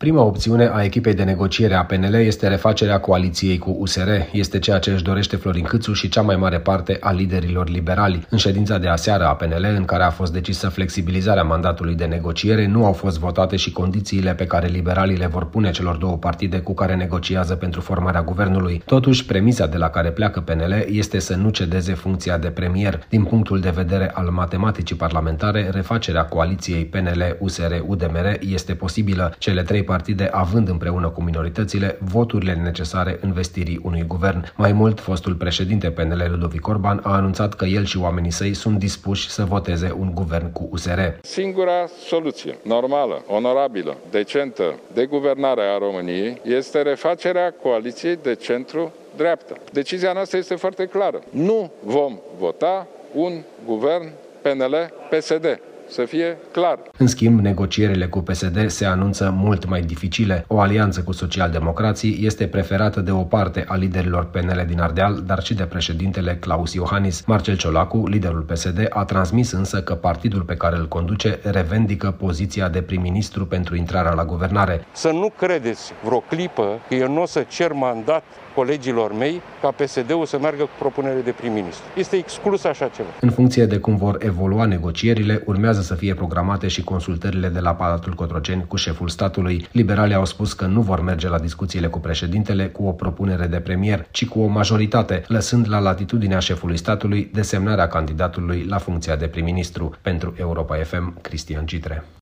Prima opțiune a echipei de negociere a PNL este refacerea coaliției cu USR. Este ceea ce își dorește Florin Câțu și cea mai mare parte a liderilor liberali. În ședința de aseară a PNL, în care a fost decisă flexibilizarea mandatului de negociere, nu au fost votate și condițiile pe care liberalii le vor pune celor două partide cu care negociază pentru formarea guvernului. Totuși, premisa de la care pleacă PNL este să nu cedeze funcția de premier. Din punctul de vedere al matematicii parlamentare, refacerea coaliției PNL-USR-UDMR este posibilă. Cele trei partide având împreună cu minoritățile voturile necesare învestirii unui guvern. Mai mult, fostul președinte PNL Ludovic Orban a anunțat că el și oamenii săi sunt dispuși să voteze un guvern cu USR. Singura soluție normală, onorabilă, decentă de guvernare a României este refacerea coaliției de centru-dreaptă. Decizia noastră este foarte clară. Nu vom vota un guvern PNL-PSD. Să fie clar. În schimb, negocierile cu PSD se anunță mult mai dificile. O alianță cu socialdemocrații este preferată de o parte a liderilor PNL din Ardeal, dar și de președintele Claus Iohannis. Marcel Ciolacu, liderul PSD, a transmis însă că partidul pe care îl conduce revendică poziția de prim-ministru pentru intrarea la guvernare. Să nu credeți vreo clipă că eu nu o să cer mandat colegilor mei ca PSD-ul să meargă cu propunere de prim-ministru. Este exclus așa ceva. În funcție de cum vor evolua negocierile, urmează să fie programate și consultările de la Palatul Cotroceni cu șeful statului. Liberalii au spus că nu vor merge la discuțiile cu președintele cu o propunere de premier, ci cu o majoritate, lăsând la latitudinea șefului statului desemnarea candidatului la funcția de prim-ministru. Pentru Europa FM, Cristian Citre.